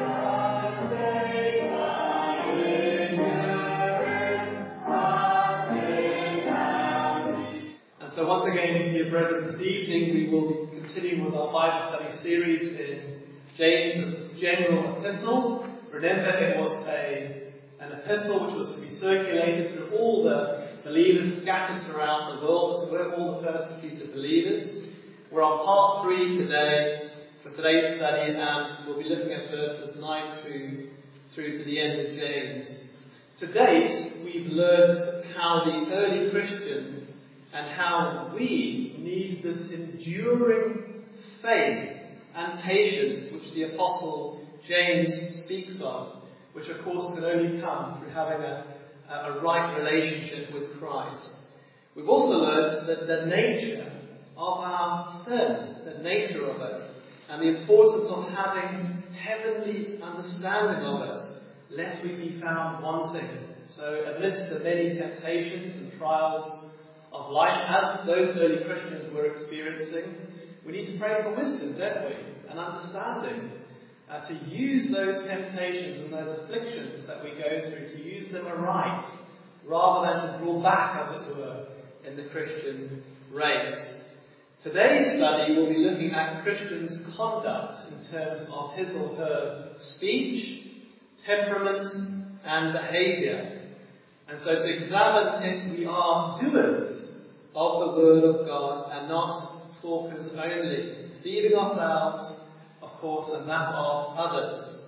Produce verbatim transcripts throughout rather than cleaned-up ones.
So once again, dear brethren, this evening we will be continuing with our Bible study series in James' general epistle. Remember, it was a, an epistle which was to be circulated to all the believers scattered throughout the world, so all the persecuted believers. We're on part three today for today's study, and we'll be looking at verses nine through, through to the end of James. To date, we've learned how the early Christians and how we need this enduring faith and patience which the Apostle James speaks of, which of course can only come through having a, a right relationship with Christ. We've also learned that the nature of our sin, the nature of it, and the importance of having heavenly understanding of it, lest we be found wanting. So amidst the many temptations and trials of life, as those early Christians were experiencing, we need to pray for wisdom, don't we? And understanding, uh, to use those temptations and those afflictions that we go through, to use them aright, rather than to draw back, as it were, in the Christian race. Today's study will be looking at Christians' conduct in terms of his or her speech, temperament, and behaviour. And so to examine if we are doers of the Word of God and not talkers only, deceiving ourselves, of course, and that of others.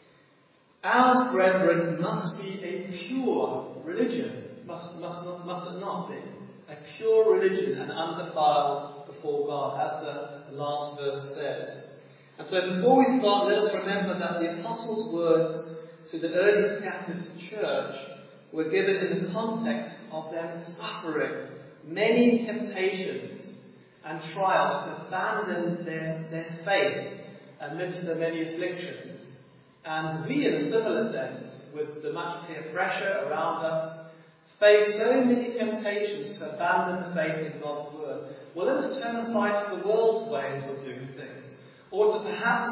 Ours, brethren, must be a pure religion, must, must, not, must it not be? A pure religion and undefiled before God, as the last verse says. And so before we start, let us remember that the Apostles' words to the early scattered church were given in the context of them suffering many temptations and trials to abandon their, their faith amidst the many afflictions. And we, in a similar sense, with the much peer pressure around us, face so many temptations to abandon the faith in God's Word. Well, let us turn aside to the world's ways of doing things, or to perhaps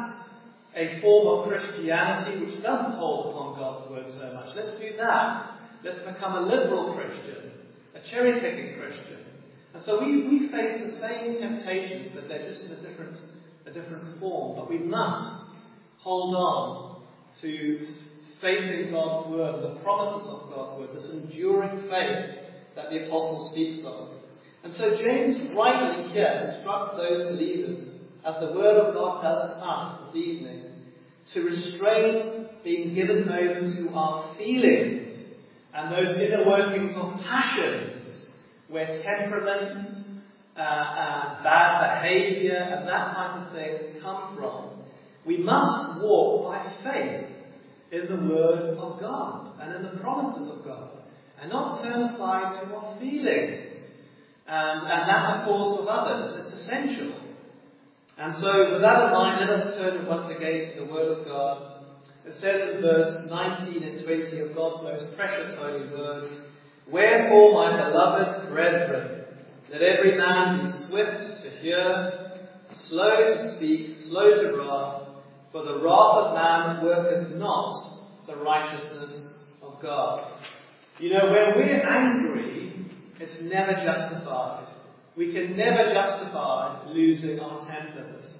a form of Christianity which doesn't hold upon God's Word so much. Let's do that. Let's become a liberal Christian, a cherry-picking Christian. And so we, we face the same temptations, but they're just in a different, a different form. But we must hold on to faith in God's Word, the promises of God's Word, this enduring faith that the Apostle speaks of. And so James rightly here instructs those believers, as the Word of God does to us this evening, to restrain being given over to our feelings and those inner workings of passions, where temperament, uh, uh, bad behaviour, and that type of thing come from. We must walk by faith in the Word of God and in the promises of God, and not turn aside to our feelings and, and that, of course, of others. It's essential. And so, with that in mind, let us turn once again to the Word of God. It says in verse nineteen and twenty of God's most precious holy word, "Wherefore, my beloved brethren, let every man be swift to hear, slow to speak, slow to wrath, for the wrath of man worketh not the righteousness of God." You know, when we're angry, it's never justified. We can never justify losing our tempers.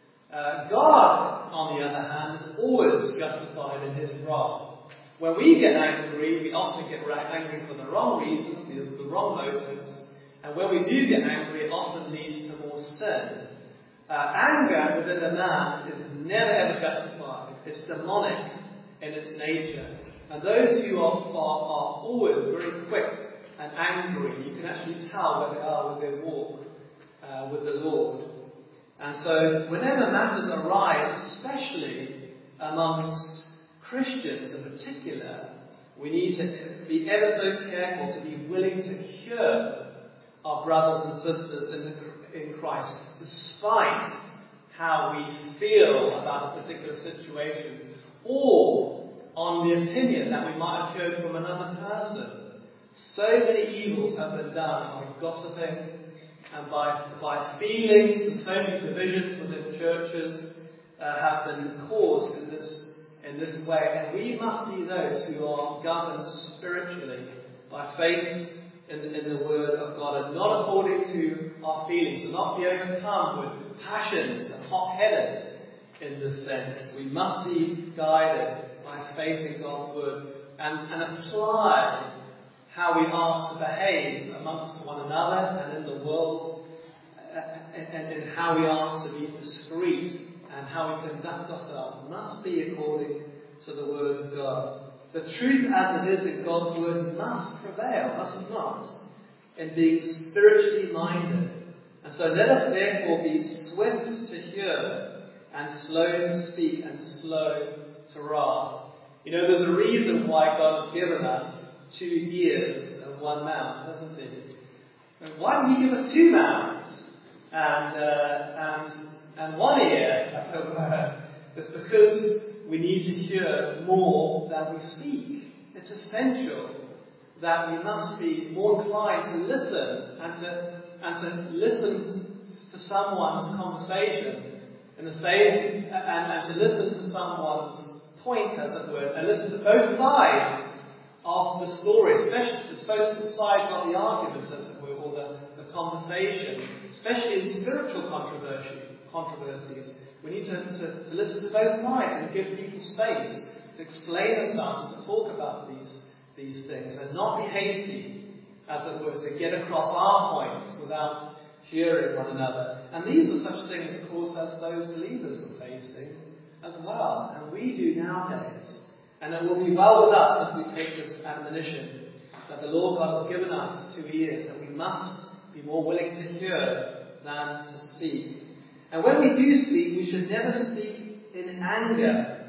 Uh, God, on the other hand, is always justified in his wrath. When we get angry, we often get angry for the wrong reasons, the, the wrong motives, and when we do get angry, it often leads to more sin. Uh, anger within a man is never ever justified. It's demonic in its nature. And those who are, are, are always very quick and angry, you can actually tell where they are with their walk uh, with the Lord. And so, whenever matters arise, especially amongst Christians in particular, we need to be ever so careful to be willing to hear our brothers and sisters in, the, in Christ, despite how we feel about a particular situation, or on the opinion that we might have heard from another person. So many evils have been done by gossiping, and by, by feelings, and so many divisions within churches uh, have been caused in this, in in this way. And we must be those who are governed spiritually by faith in the, in the Word of God, and not according to our feelings, and not be overcome with passions and hot-headed in this sense. We must be guided by faith in God's Word and, and apply how we are to behave amongst one another and in the world, uh, and, and how we are to be discreet and how we conduct ourselves must be according to the Word of God. The truth as it is in God's Word must prevail, must it not, in being spiritually minded. And so let us therefore be swift to hear and slow to speak and slow to wrath. You know, there's a reason why God has given us two ears and one mouth, doesn't he? And why did he give us two mouths and uh, and and one ear, as it were? It's because we need to hear more than we speak. It's essential that we must be more inclined to listen and to and to listen to someone's conversation in the same and, and to listen to someone's point, as it were, and listen to both sides of the story, especially both sides of the argument, as it were, or the, the conversation, especially in spiritual controversy, controversies. We need to, to, to listen to both sides and give people space to explain themselves and to talk about these, these things, and not be hasty, as it were, to get across our points without hearing one another. And these were such things, of course, as those believers were facing as well, and we do nowadays. And it will be well with us if we take this admonition that the Lord God has given us two ears, that we must be more willing to hear than to speak. And when we do speak, we should never speak in anger,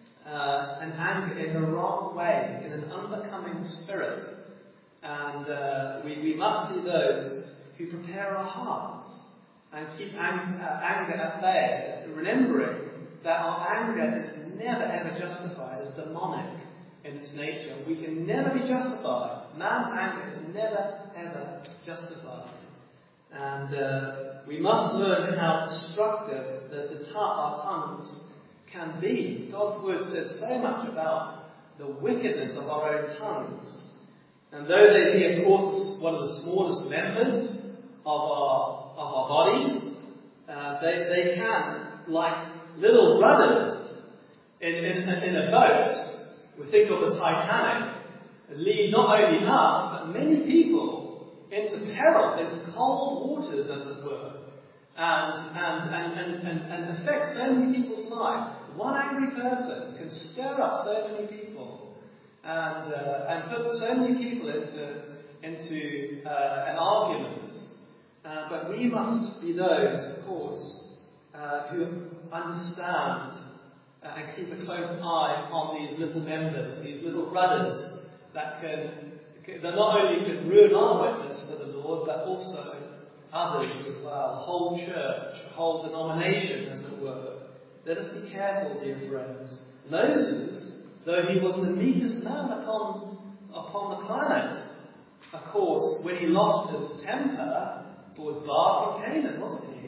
uh, and anger in the wrong way, in an unbecoming spirit. And uh, we, we must be those who prepare our hearts and keep ang- uh, anger at bay, remembering that our anger is never ever justified, as demonic in its nature. We can never be justified. Man's anger is never ever justified. And uh, we must learn how destructive the, the t- our tongues can be. God's Word says so much about the wickedness of our own tongues. And though they be, of course, one of the smallest members of our, of our bodies, uh, they, they can, like little rudders in, in, in a boat, we think of the Titanic, lead not only us, but many people into peril, into cold waters, as it were, and, and, and, and, and, and affect so many people's lives. One angry person can stir up so many people and, uh, and put so many people into, into uh, an argument. Uh, but we must be those, of course, uh, who understand uh, and keep a close eye on these little members, these little rudders that can that not only can ruin our witness for the Lord, but also others as well, a whole church, a whole denomination, as it were. Let us be careful, dear friends. Moses, though he was the meekest man upon, upon the planet, of course, when he lost his temper, was barred from Canaan, wasn't he?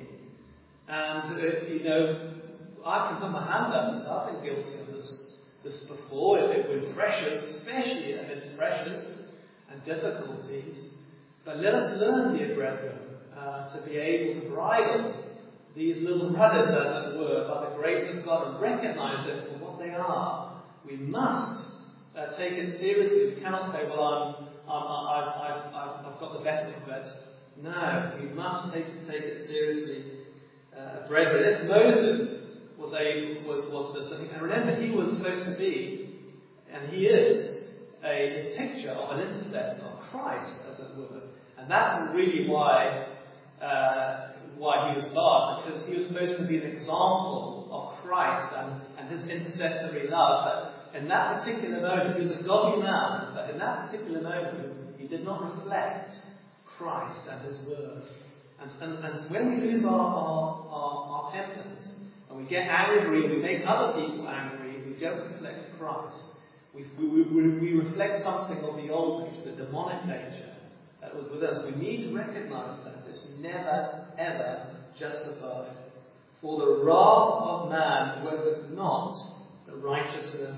And, uh, you know, I can put my hand up and say, I've been guilty of this, this before, with pressures, especially amidst pressures and difficulties. But let us learn, dear brethren, uh, to be able to bridle these little rudders, as it were, by the grace of God, and recognize them for what they are. We must uh, take it seriously. We cannot say, well, I'm, I'm, I've, I've, I've, I've got the better of it. No, we must take, take it seriously, uh, brethren. If Moses was a was was specific, and remember, he was supposed to be, and he is, a picture of an intercessor of Christ, as it were, and that's really why uh, why he was barred, because he was supposed to be an example of Christ and, and his intercessory love. But in that particular moment, he was a godly man, but in that particular moment, he did not reflect Christ and his word. And, and, and when we lose our, our, our, our tempers, and we get angry, and we make other people angry, we don't reflect Christ. We, we, we, we reflect something of the old nature, the demonic nature that was with us. We need to recognize that. It's never, ever justified. For the wrath of man worketh not the righteousness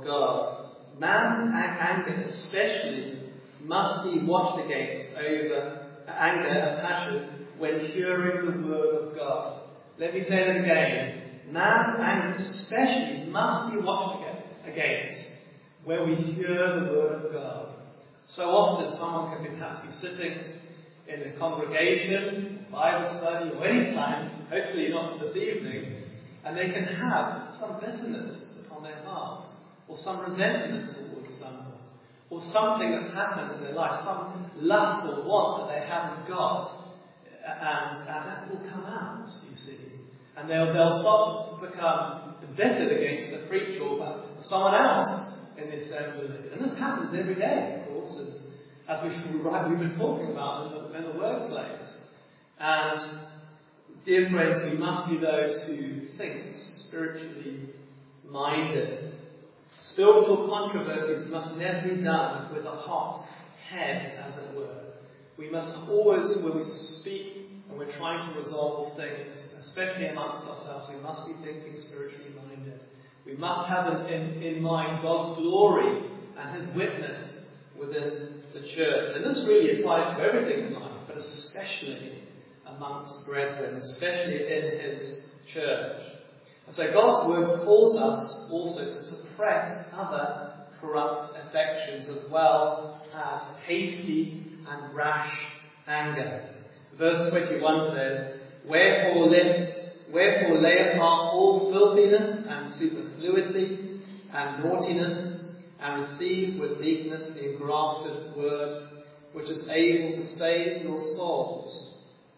of God. Man's anger especially must be watched against over anger and passion when hearing the word of God. Let me say that again. Man's anger especially must be watched against when we hear the word of God. So often someone can perhaps be sitting in a congregation, Bible study, or any time, hopefully not this evening, and they can have some bitterness upon their hearts, or some resentment towards someone, or something that's happened in their life, some lust or want that they haven't got, and, and that will come out, you see. And they'll, they'll start to become bitter against the preacher or someone else in the assembly. And this happens every day, of course, and as we've, we've been talking about in the, in the workplace. And, dear friends, we must be those who think spiritually minded. Spiritual controversies must never be done with a hot head, as it were. We must always, when we speak and we're trying to resolve things, especially amongst ourselves, we must be thinking spiritually minded. We must have in, in mind God's glory and His witness within the church. And this really applies to everything in life, but especially amongst brethren, especially in His church. And so God's word calls us also to suppress other corrupt affections as well as hasty and rash anger. Verse twenty-one says, Wherefore let wherefore lay apart all filthiness and superfluity and naughtiness, and receive with meekness the engrafted word, which is able to save your souls.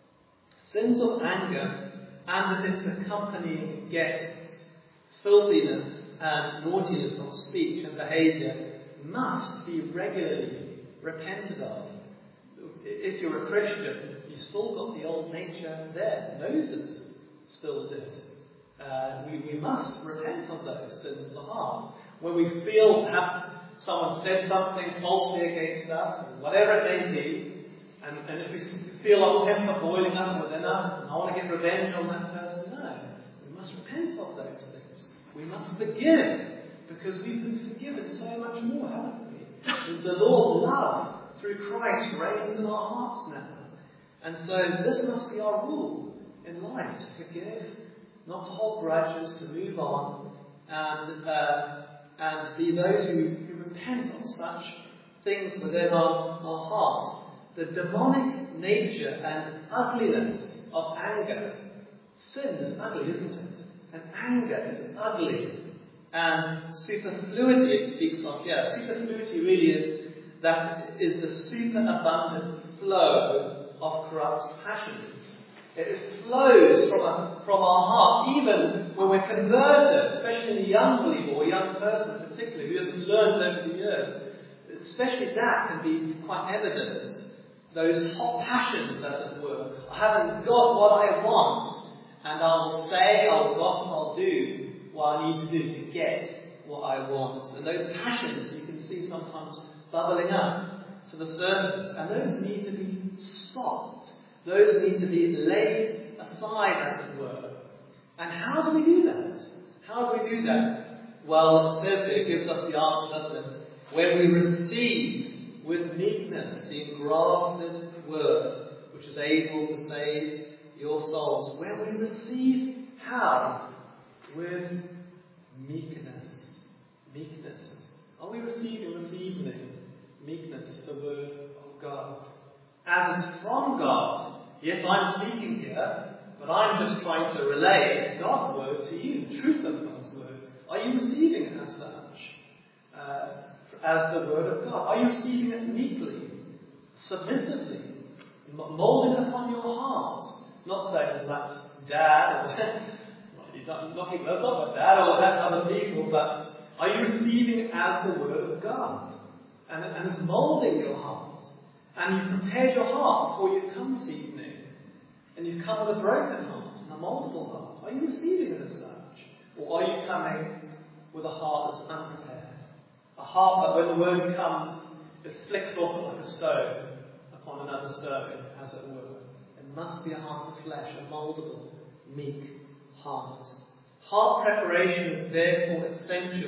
Sins of anger and its accompanying guests, filthiness and naughtiness of speech and behaviour, must be regularly repented of. If you're a Christian, you've still got the old nature there. Moses still did. Uh, we, we must repent of those sins of the heart. When we feel perhaps someone said something falsely against us, or whatever it may be, and, and if we feel our temper boiling up within us, and I want to get revenge on that person, no. We must repent of those things. We must forgive, because we've been forgiven so much more, haven't we? The law of love through Christ reigns in our hearts now. And so this must be our rule in life, to forgive, not to hold grudges, to move on, and uh, and be those who, who repent of such things within our, our heart. The demonic nature and ugliness of anger. Sin is ugly, isn't it? And anger is ugly. And superfluity it speaks of here. Superfluity really is that is the superabundant flow of corrupt passions. It flows from, a, from our heart, even when we're converted, especially in a young believer or a young person particularly, who hasn't learned over the years. Especially that can be quite evident. Those hot passions, as it were. I haven't got what I want, and I'll say, I'll gossip, I'll do what I need to do to get what I want. And those passions you can see sometimes bubbling up to the surface, and those need to be stopped. Those need to be laid aside, as it were. And how do we do that? How do we do that? Well, it says here, it gives us the answer, doesn't it? When we receive with meekness the engrafted word, which is able to save your souls. When we receive how? With meekness. Meekness. Are we receiving this evening meekness, the word of God? As it's from God. Yes, I'm speaking here, but I'm just trying to relay God's word to you, the truth of God's word. Are you receiving it as such? Uh, as the word of God? Are you receiving it meekly, submissively, molding it upon your heart? Not saying that's dad, or not knocking those off at dad, or that's other people, but are you receiving it as the word of God? And, and it's molding your heart. And you've prepared your heart before you come this evening. And you've come with a broken heart and a moldable heart. Are you receiving it as such? Or are you coming with a heart that's unprepared? A heart that when the word comes, it flicks off like a stone upon another stone, as it were. It must be a heart of flesh, a moldable, meek heart. Heart preparation is therefore essential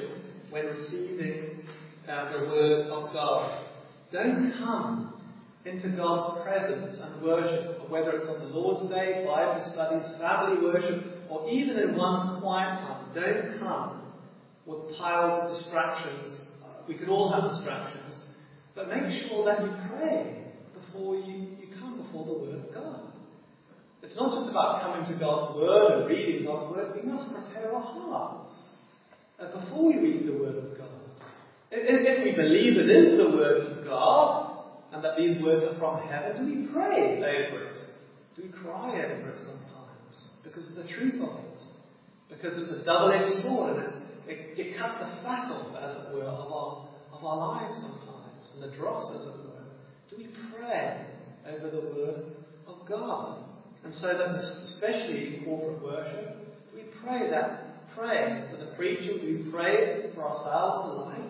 when receiving uh, the Word of God. Don't come into God's presence and worship, whether it's on the Lord's Day, Bible studies, family worship, or even in one's quiet time. Don't come with piles of distractions. We could all have distractions, but make sure that you pray before you, you come before the Word of God. It's not just about coming to God's Word and reading God's Word. We must prepare our hearts uh, before we read the Word of God. If, if we believe it is the Word of God, and that these words are from heaven, do we pray over it? Do we cry over it sometimes? Because of the truth of it. Because it's a double-edged sword, and it, it, it cuts the fat off, as it were, of our, of our lives sometimes, and the dross, as it were. Do we pray over the Word of God? And so that, especially in corporate worship, we pray that, pray for the preacher, we pray for ourselves alike,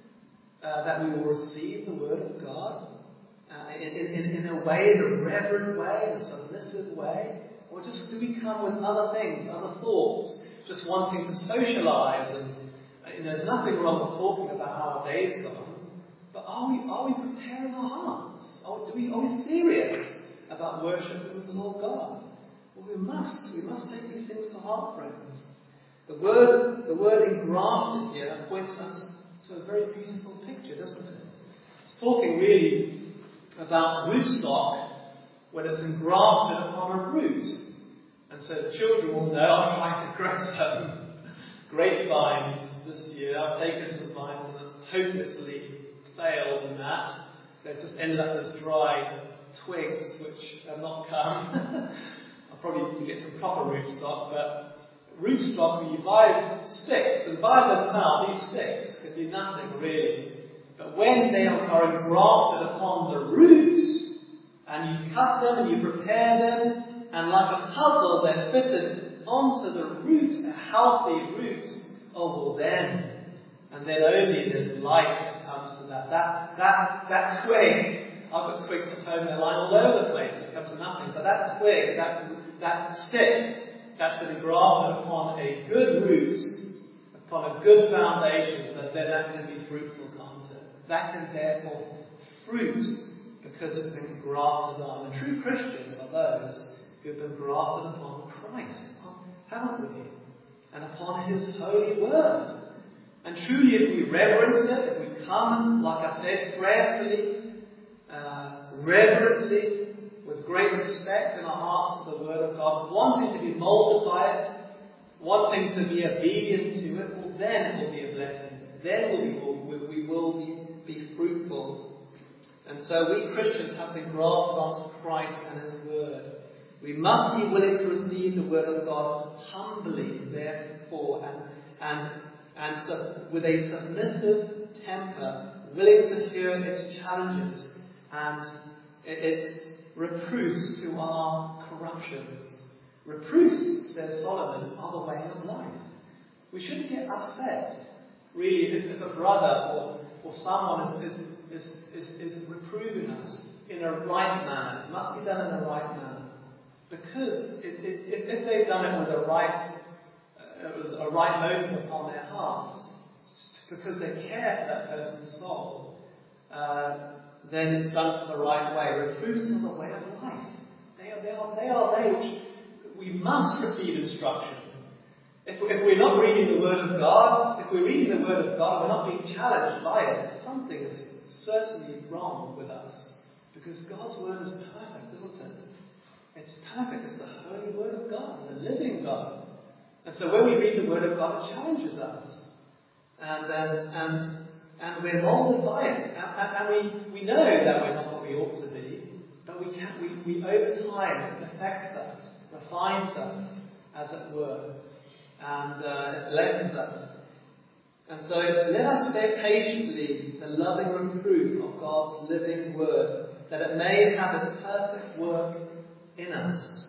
uh, that we will receive the Word of God uh, in, in, in a way, in a reverent way, in a submissive way, or just do we come with other things, other thoughts, just wanting to socialise? And you know, there's nothing wrong with talking about how our day's gone, but are we are we preparing our hearts? Are, do we, are we serious about worshiping the Lord God? Well, we must. We must take these things to heart, friends. The word, the word engrafted here points us to a very beautiful picture, doesn't it? It's talking really about rootstock when it's engrafted upon a root. And so the children will know, I'm trying to grow some grapevines this year. I've taken some vines and have hopelessly failed in that. They've just ended up as dry twigs, which have not come. I'll probably need to get some proper rootstock, but rootstock, when you buy sticks, and by themselves, these sticks can do nothing really. But when they are engrafted upon the roots, and you cut them and you prepare them, and like a puzzle, they're fitted onto the root, a healthy root, oh well then, and then only there's life that comes to that. That, that, that twig, I've got twigs at home, they're lying all over the place, it comes to nothing. But that twig, that, that stick, that's been grafted upon a good root, upon a good foundation, that then that can be fruitful, can't it? That can bear forth fruit because it's been grafted on. The true Christians are those who have been grafted upon Christ, haven't we? And upon His holy word. And truly, if we reverence it, if we come, like I said, prayerfully, uh, reverently, with great respect in our hearts to the Word of God, wanting to be molded by it, wanting to be obedient to it, well, then it will be a blessing. Then we will, we will be, be fruitful. And so we Christians have been grafted onto Christ and His Word. We must be willing to receive the Word of God humbly, therefore, and and and so, with a submissive temper, willing to hear its challenges and its reproofs to our corruptions. Reproofs, says Solomon, are the way of life. We shouldn't get upset, really, if, if a brother or, or someone is, is, is, is, is reproving us in a right manner. It must be done in a right manner. Because it, it, if, if they've done it with a right, uh, a right motive upon their hearts, because they care for that person's soul, uh, then it's done for the right way. Reproofs are the way of life. They are, they are, they are they which we must receive instruction. If, if we're not reading the Word of God, if we're reading the Word of God, we're not being challenged by it, something is certainly wrong with us. Because God's Word is perfect, isn't it? It's perfect. It's the holy Word of God, the living God. And so when we read the Word of God, it challenges us. And and and, and we're molded by it. And, and, and we, we know that we're not what we ought to be, but we can we, we over time it affects us, refines us, as it were, and uh, it blesses us. And so let us bear patiently the loving reproof of God's living Word, that it may have its perfect work in us.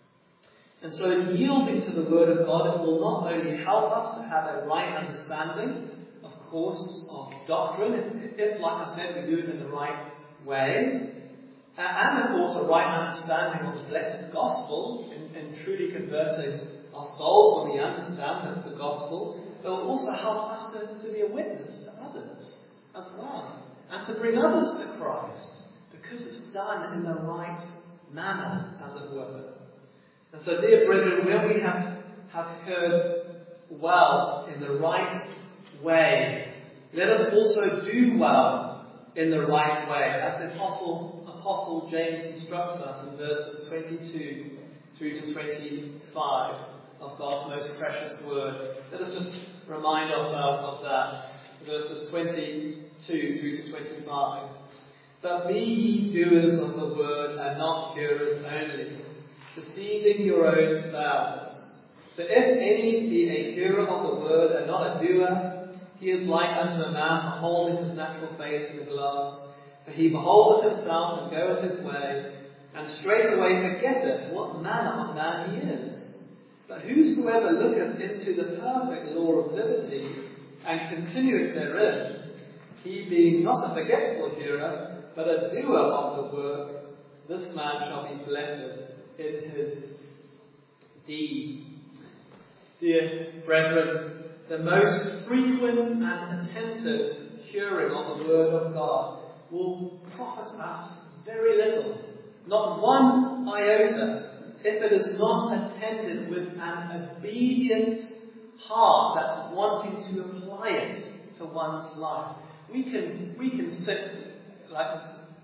And so in yielding to the Word of God, it will not only help us to have a right understanding, of course, of doctrine, if, if like I said, we do it in the right way, uh, and of course a right understanding of the blessed gospel, in, in truly converting our souls when we understand the, the gospel, but will also help us to, to be a witness to others as well, and to bring others to Christ, because it's done in the right manner, as it were. And so, dear brethren, when we have, have heard well in the right way, let us also do well in the right way, as the Apostle, Apostle James instructs us in verses twenty-two through to twenty-five of God's most precious word. Let us just remind ourselves of that. Verses twenty-two through to twenty-five. But be ye doers of the word, and not hearers only, deceiving your own selves. For if any be a hearer of the word, and not a doer, he is like unto a man beholding his natural face in a glass. For he beholdeth himself, and goeth his way, and straightway forgetteth what manner of man he is. But whosoever looketh into the perfect law of liberty, and continueth therein, he being not a forgetful hearer, but a doer of the work, this man shall be blessed in his deed. Dear brethren, the most frequent and attentive hearing of the word of God will profit us very little, not one iota, if it is not attended with an obedient heart that's wanting to apply it to one's life. We can we can sit like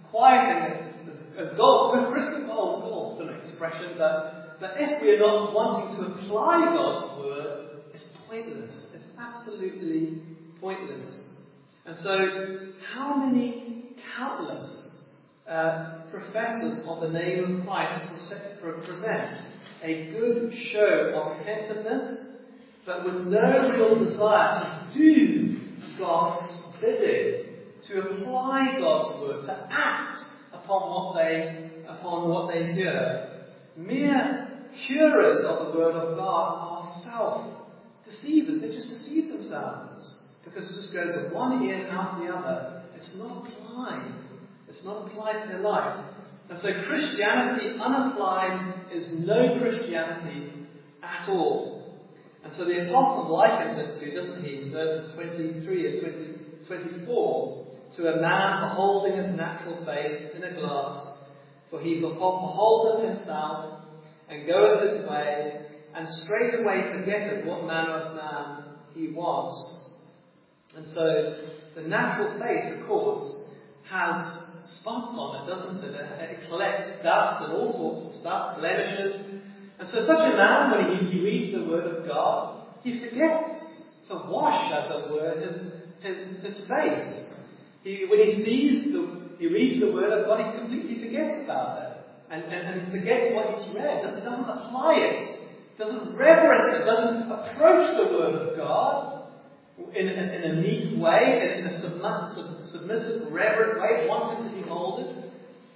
quiet in a gold, crystal gold, gold, an expression, but, but if we're not wanting to apply God's word, it's pointless. It's absolutely pointless. And so, how many countless uh, professors of the name of Christ present a good show of attentiveness, but with no real desire to do God's bidding, to apply God's word, to act upon what they upon what they hear. Mere hearers of the word of God are self-deceivers. They just deceive themselves, because it just goes in one ear and out the other. It's not applied. It's not applied to their life. And so Christianity unapplied is no Christianity at all. And so the Apostle likens it to, doesn't he, in verses twenty-three and twenty-four, to a man beholding his natural face in a glass, for he beholdeth himself, and goeth his way, and straightway forgetteth what manner of man he was. And so the natural face, of course, has spots on it, doesn't it? It collects dust and all sorts of stuff, blemishes. And so such a man, when he, he reads the word of God, he forgets to wash, as it were, his, his, his face. He, when he sees, the, he reads the word of God, he completely forgets about it. And, and, and he forgets what he's read. Doesn't, doesn't apply it. Doesn't reverence it. Doesn't approach the word of God in, in, in a meek way, in a submissive, submissive, reverent way, wanting to be molded.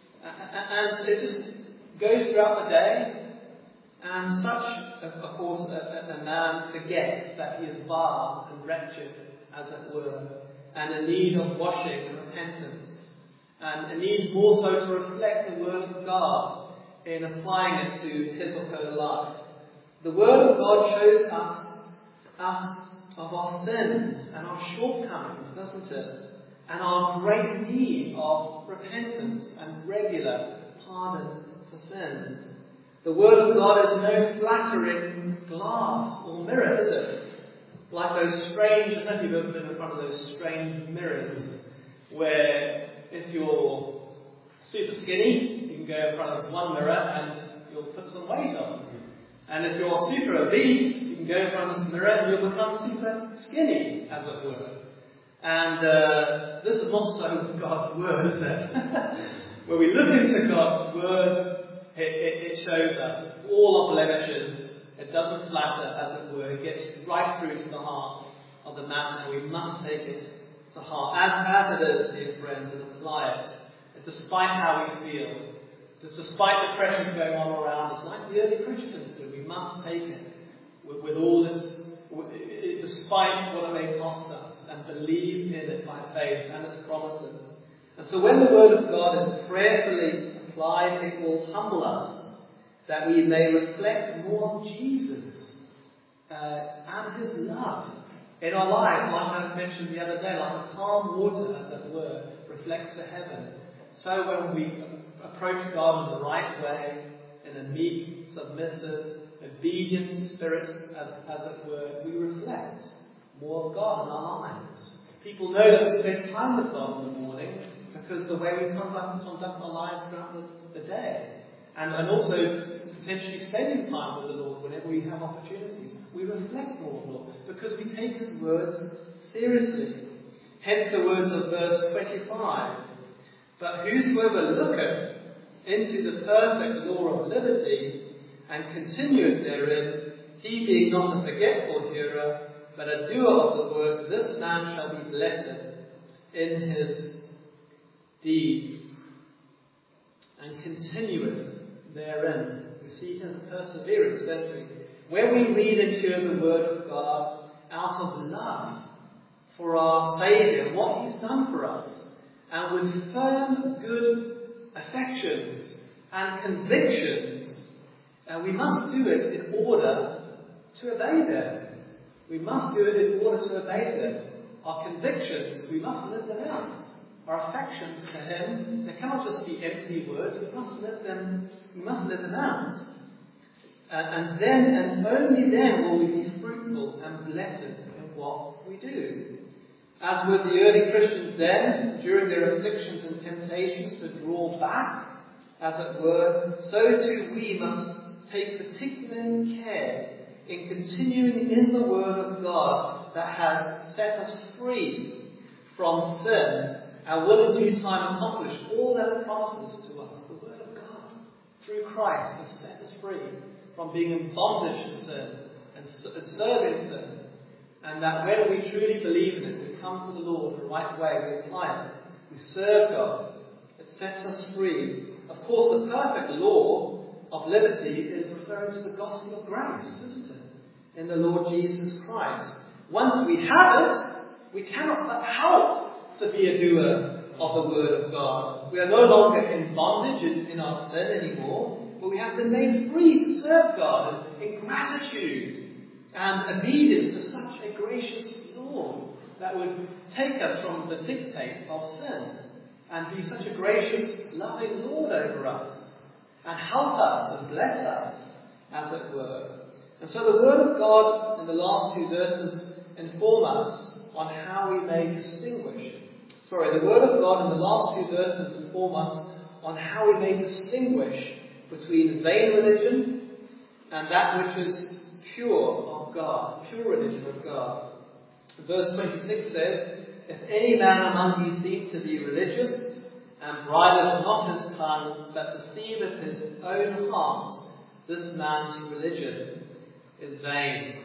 And it just goes throughout the day. And such, of course, a, a man forgets that he is vile and wretched, as it were, and in need of washing and repentance. And it needs more so to reflect the Word of God in applying it to his or her life. The Word of God shows us, us of our sins and our shortcomings, doesn't it? And our great need of repentance and regular pardon for sins. The Word of God is no flattering glass or mirror, is it? Like those strange, I don't know if you've ever been in front of those strange mirrors, where if you're super skinny, you can go in front of this one mirror and you'll put some weight on. And if you're super obese, you can go in front of this mirror and you'll become super skinny, as it were. And uh, this is not so with God's Word, is it? When we look into God's Word, it, it, it shows us all our blemishes. It doesn't flatter, as it were. It gets right through to the heart of the man, and we must take it to heart. As, as it is, dear friends, and apply it. And despite how we feel, despite the pressures going on around us, like the early Christians did, we must take it with, with all its, with, it, despite what it may cost us, and believe in it by faith and its promises. And so when the Word of God is prayerfully applied, it will humble us, that we may reflect more of Jesus uh, and his love In our lives, like I mentioned the other day, like the calm water, as it were, reflects the heaven. So when we approach God in the right way, in a meek, submissive, obedient spirit, as, as it were, we reflect more of God in our lives. People know that we spend time with God in the morning because the way we conduct, conduct our lives throughout the, the day. And, and also potentially spending time with the Lord whenever we have opportunities. We reflect more of the Lord because we take His words seriously. Hence the words of verse twenty-five. But whosoever looketh into the perfect law of liberty and continueth therein, he being not a forgetful hearer, but a doer of the word, this man shall be blessed in his deed. And continueth therein. We see his perseverance, don't we? When we read and hear the word of God out of love for our Saviour, what He's done for us, and with firm, good affections and convictions, and we must do it in order to obey them. We must do it in order to obey them. Our convictions, we must live them out. Our affections for Him, they cannot just be empty words. We must live them. We must live them out. And, and then, and only then, will we be fruitful and blessed in what we do. As with the early Christians then, during their afflictions and temptations to draw back, as it were, so too we must take particular care in continuing in the Word of God that has set us free from sin and will in due time accomplish all that it promises to us. The Word of God, through Christ, has set us free from being in bondage to sin and serving sin. And that when we truly believe in it, we come to the Lord the right way, we apply it, we serve God, it sets us free. Of course, the perfect law of liberty is referring to the gospel of grace, isn't it? In the Lord Jesus Christ. Once we have it, we cannot but help to be a doer of the Word of God. We are no longer in bondage in, in our sin anymore, but we have been made free to serve God in, in gratitude and obedience to such a gracious Lord that would take us from the dictate of sin and be such a gracious, loving Lord over us and help us and bless us, as it were. And so the Word of God in the last two verses inform us on how we may distinguish. Sorry, the Word of God in the last two verses inform us on how we may distinguish between vain religion and that which is pure of God, pure religion of God. Verse twenty-six says, if any man among you seem to be religious, and bridleth not his tongue, but deceiveth his own heart, this man's religion is vain.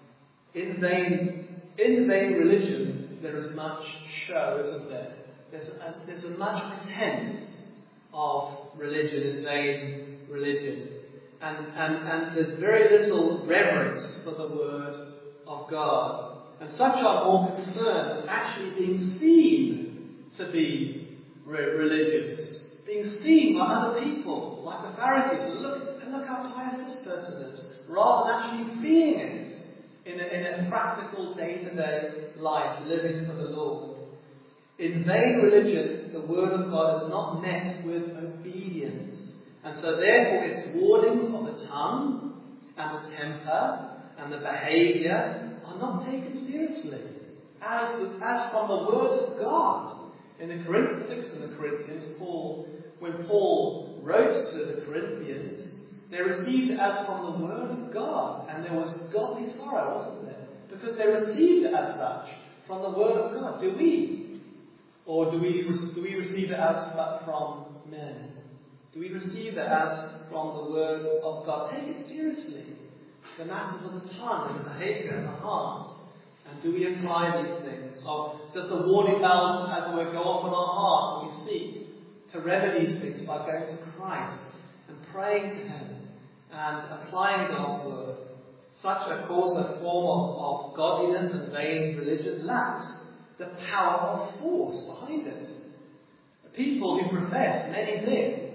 In vain, in vain religion, there is much show, isn't there? There's a, there's a much pretense of religion, in vain religion. And, and, and there's very little reverence for the Word of God. And such are more concerned with actually being seen to be re- religious, being seen by other people, like the Pharisees. So look, and look how pious this person is, rather than actually being it in a, in a practical day-to-day life, living for the Lord. In vain religion, the Word of God is not met with obedience. And so therefore its warnings of the tongue and the temper and the behaviour are not taken seriously as, as from the words of God. In the Corinthians and the Corinthians, Paul, when Paul wrote to the Corinthians, they received it as from the Word of God, and there was godly sorrow, wasn't there? Because they received it as such from the Word of God. Do we? Or do we, do we receive it as but from men? Do we receive it as from the Word of God? Take it seriously. The matters of the tongue and the behaviour and the heart. And do we apply these things? Or does the warning bells, as it were, go off in our hearts and we seek to remedy these things by going to Christ and praying to Him and applying God's Word? Such, of course, a form of, of godliness and vain religion lacks the power of force behind it. People who profess many things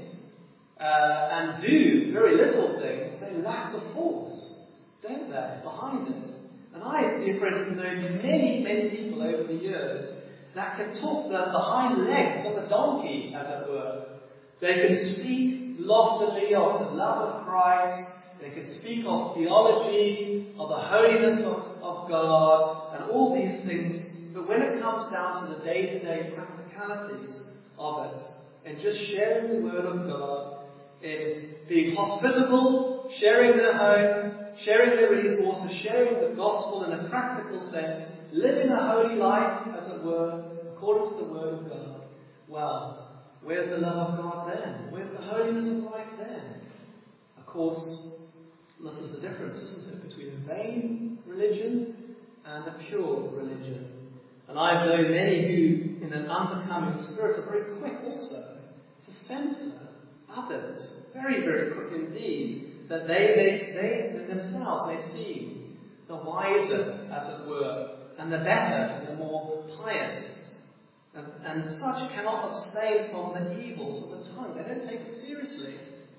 uh, and do very little things, they lack the force, don't they, behind it? And I, dear friends, have known many, many people over the years that can talk the, the hind legs of a donkey, as it were. They can speak loftily of the love of Christ. They can speak of theology, of the holiness of, of God, and all these things. But when it comes down to the day-to-day practicalities of it, and just sharing the Word of God, in being hospitable, sharing their home, sharing their resources, sharing the gospel in a practical sense, living a holy life, as it were, according to the Word of God. Well, where's the love of God then? Where's the holiness of life then? Of course, this is the difference, isn't it, between a vain religion and a pure religion. And I've known many who, in an unbecoming spirit, are very quick also to censor others, very, very quick indeed, that they, they, they themselves may seem the wiser, as it were, and the better and the more pious. And, and such cannot abstain from the evils of the tongue. They don't take it seriously.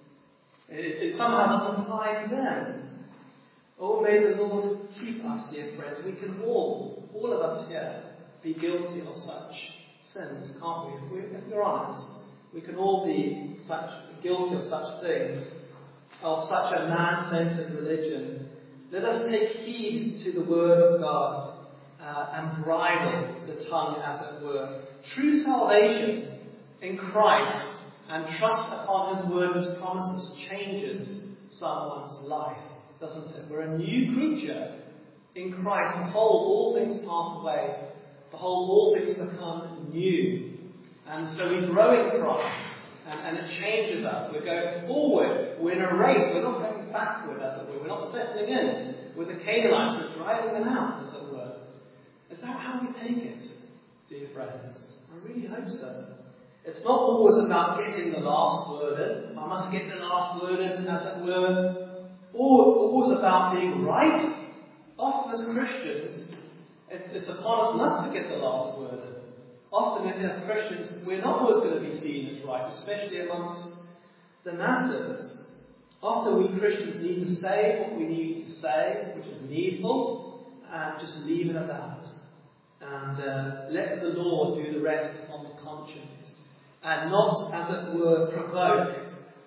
It, it somehow doesn't apply to them. Oh, may the Lord keep us, dear friends. We can all, all of us here, be guilty of such sins, can't we? If, we, if we're honest, we can all be such guilty of such things, of such a man-centered religion. Let us take heed to the Word of God uh, and bridle the tongue, as it were. True salvation in Christ and trust upon His Word and His promises changes someone's life, doesn't it? We're a new creature in Christ. Behold, all things pass away. Behold, all things become new. And so we grow in Christ, and, and it changes us. We're going forward. We're in a race. We're not going backward, as it were. We're not settling in with the Canaanites. We're driving them out, as it were. Is that how we take it, dear friends? I really hope so. It's not always about getting the last word in. I must get the last word in, as it were. Or always about being right. Often as Christians, it's, it's upon us not to get the last word in. Often as Christians, we're not always going to be seen as right, especially amongst the masses. Often we Christians need to say what we need to say, which is needful, and just leave it at that. And uh, let the Lord do the rest on the conscience. And not, as it were, provoke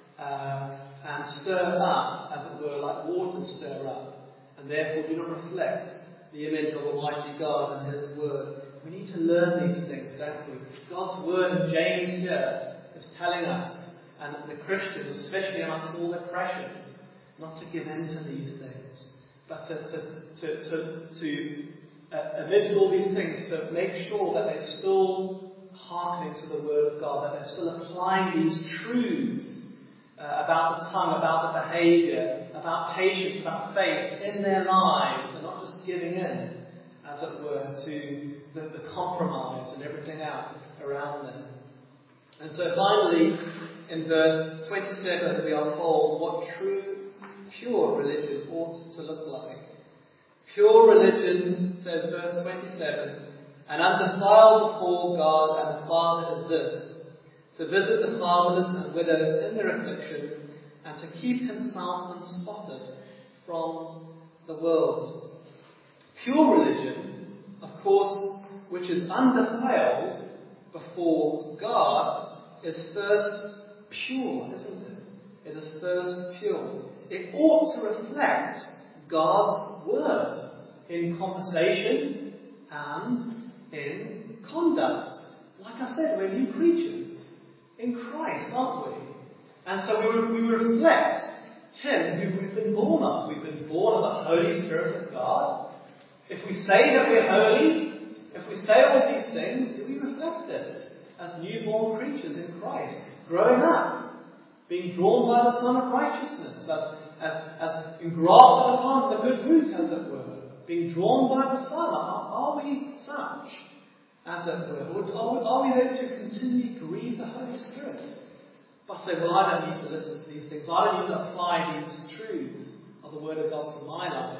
uh, and stir up, as it were, like water stir up. And therefore do not reflect the image of Almighty God and His Word. We need to learn these things, don't we? God's Word in James here is telling us, and the Christians, especially amongst all their pressures, not to give in to these things, but to, to, to, to, to uh, amidst all these things, to make sure that they're still hearkening to the Word of God, that they're still applying these truths uh, about the tongue, about the behaviour, about patience, about faith in their lives, and not just giving in, as it were, to the, the compromise and everything else around them. And so finally, in verse twenty-seven, we are told what true, pure religion ought to look like. Pure religion, says verse twenty-seven, and undefiled before God and the Father is this, to visit the fatherless and widows in their affliction, and to keep himself unspotted from the world. Pure religion, of course, which is undefiled before God, is first pure, isn't it? It is first pure. It ought to reflect God's Word in conversation and in conduct. Like I said, we're new creatures in Christ, aren't we? And so we, we reflect Him who we've been born of. We've been born of the Holy Spirit of God. If we say that we're holy, if we say all these things, do we reflect it as newborn creatures in Christ, growing up, being drawn by the Son of Righteousness, as, as, as engrafted upon the good root, as it were, being drawn by the Son? Are, are we such, as it were? Or are we, are we those who continually grieve the Holy Spirit? But say, well, I don't need to listen to these things. I don't need to apply these truths of the Word of God to my life.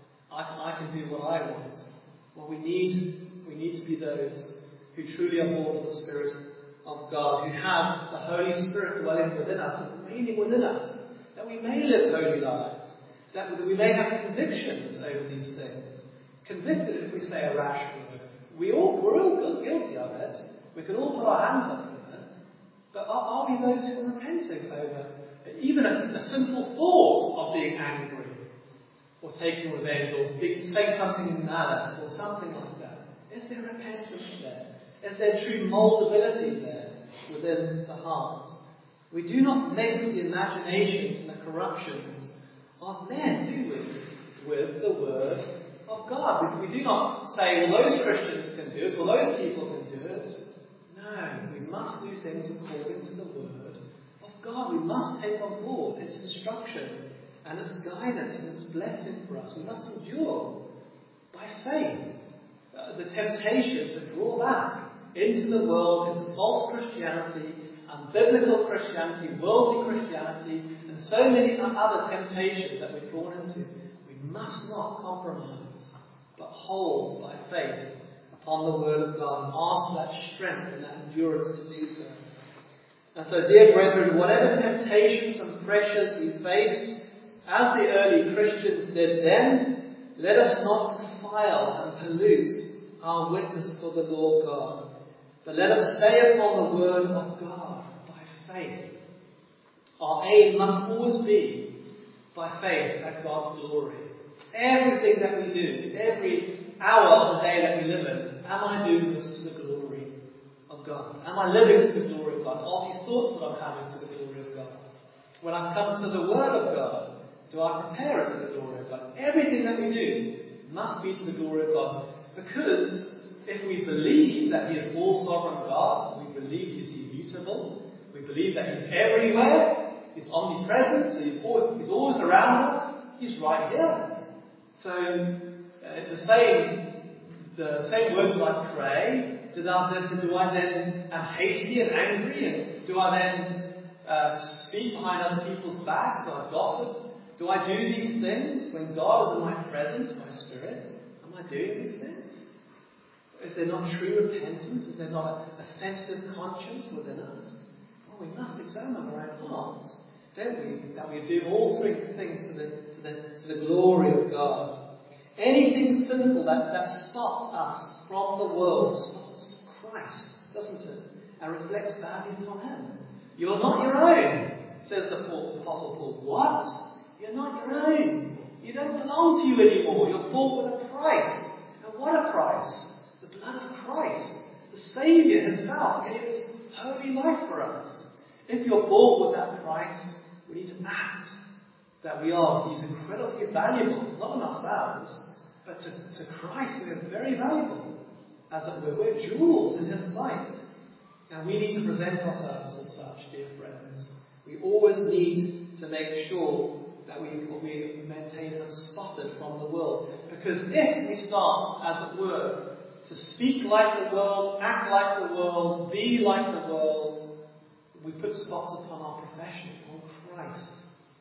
I can, I can do what I want. Well, we need, we need to be those who truly are born of the Spirit of God, who have the Holy Spirit dwelling within us and remaining within us, that we may live holy lives, that we may have convictions over these things, convicted if we say a rash word. We all, we're all guilty of it. We can all put our hands up in it. But are, are we those who are repenting over even a, a simple thought of being angry, or taking revenge, or being, saying something in malice, or something like that? Is there repentance there? Is there true moldability there within the heart? We do not mix the imaginations and the corruptions of men, do we, with the Word of God? We, we do not say, well, those Christians can do it, or those people can do it. No, we must do things according to the Word of God. We must take on board its instruction and its guidance and its blessing for us. We must endure by faith uh, the temptation to draw back into the world, into false Christianity, unbiblical Christianity, worldly Christianity, and so many other temptations that we've drawn into. We must not compromise, but hold by faith upon the Word of God and ask for that strength and that endurance to do so. And so, dear brethren, whatever temptations and pressures we face, as the early Christians did then, let us not defile and pollute our witness for the Lord God, but let us stay upon the Word of God by faith. Our aim must always be by faith at God's glory. Everything that we do, every hour of the day that we live in, am I doing this to the glory of God? Am I living to the glory of God? Are these thoughts that I'm having to the glory of God? When I come to the Word of God, do I prepare it to the glory of God? Everything that we do must be to the glory of God. Because if we believe that He is all sovereign God, we believe He is immutable, we believe that He's everywhere, He's omnipresent, so He's always, he's always around us, He's right here. So, uh, the same the same words that I pray, do I then, do I then am hasty and angry, and do I then uh, speak behind other people's backs, do I gossip? Do I do these things when God is in my presence, my Spirit? Am I doing these things? Is there not true repentance? Is there not a, a sensitive conscience within us? Well, we must examine our own hearts, don't we? That we do all three things to the, to the, to the glory of God. Anything sinful that, that spots us from the world spots Christ, doesn't it? And reflects badly upon Him. You're not your own, says the Apostle Paul. What? You're not your own. You don't belong to you anymore. You're bought with a price. And what a price! The blood of Christ. The Saviour Himself gave His holy life for us. If you're bought with that price, we need to act that we are. He's incredibly valuable, not in ourselves, but to, to Christ we are very valuable. As it were, we're jewels in His sight. And we need to present ourselves as such, dear friends. We always need to make sure that we, we maintain unspotted from the world. Because if we start, as it were, to speak like the world, act like the world, be like the world, we put spots upon our profession, upon Christ.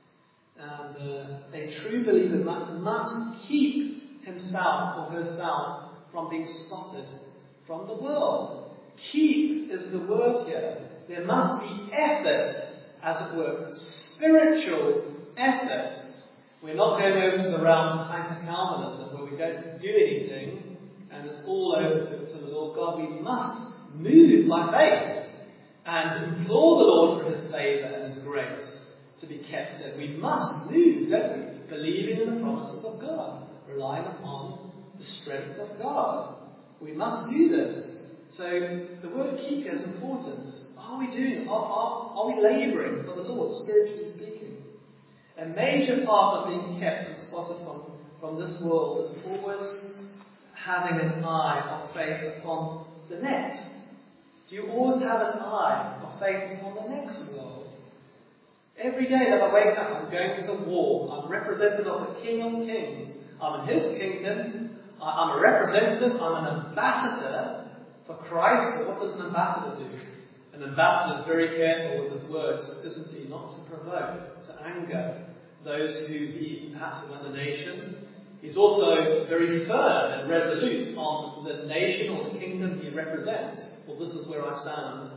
And uh, a true believer must, must keep himself or herself from being spotted from the world. Keep is the word here. There must be effort, as it were, spiritual effort. We're not going over to the realms of hyper-Calvinism where we don't do anything and it's all over to, to the Lord God. We must move by faith and implore the Lord for His favour and His grace to be kept in. We must move, don't we? Believing in the promises of God, relying upon the strength of God. We must do this. So the word keep is important. Are we doing? Are, are, are we labouring for the Lord, spiritually speaking? A major part of being kept and spotted from, from this world is always having an eye of faith upon the next. Do you always have an eye of faith upon the next world? Every day that I wake up, I'm going to war. I'm representative of the King of Kings. I'm in His kingdom. I'm a representative. I'm an ambassador for Christ. But what does an ambassador do? An ambassador is very careful with his words, isn't he? Not to provoke, to anger those who he perhaps in another nation. He's also very firm and resolute on the nation or the kingdom he represents. Well, this is where I stand.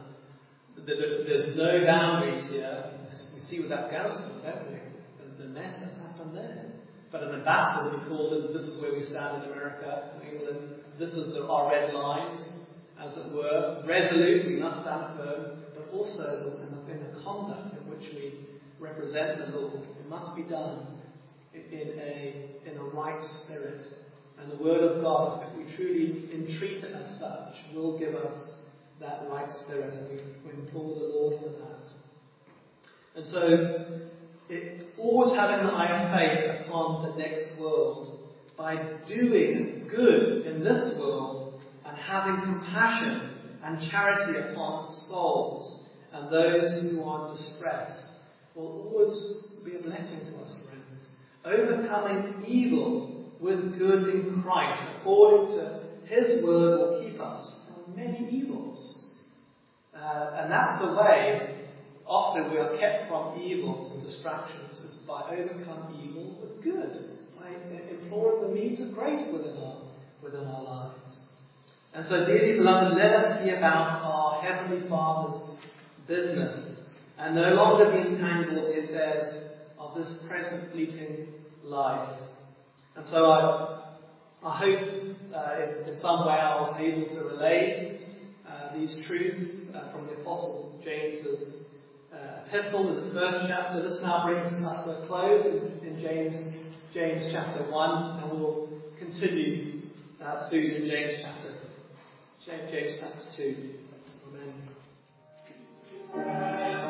There's no boundaries here. We see with Afghanistan, don't we? The mess that's happened there. but an ambassador we called him. This is where we stand in America, in England. This is the, our red lines, as it were. Resolute, we must stand firm, but also in the, in the conduct in which we represent the Lord. It must be done in a, in a right spirit. And the Word of God, if we truly entreat it as such, will give us that right spirit, and we, we implore the Lord for that. And so, it, always having an eye of faith upon the next world, by doing good in this world, and having compassion and charity upon souls, and those who are distressed, will always be a blessing to us, friends. Overcoming evil with good in Christ, according to His word, will keep us from many evils. Uh, and that's the way often we are kept from evils and distractions, is by overcome evil with good, by imploring the means of grace within our, within our lives. And so, dearly beloved, let us see about our Heavenly Father's business, and no longer be entangled in the affairs of this present fleeting life. And so I, I hope uh, in, in some way I was able to relay uh, these truths uh, from the Apostle James's uh, epistle in the first chapter. This now brings us to a close in, in James, James chapter one, and we'll continue uh, soon in James chapter, James chapter two. Amen.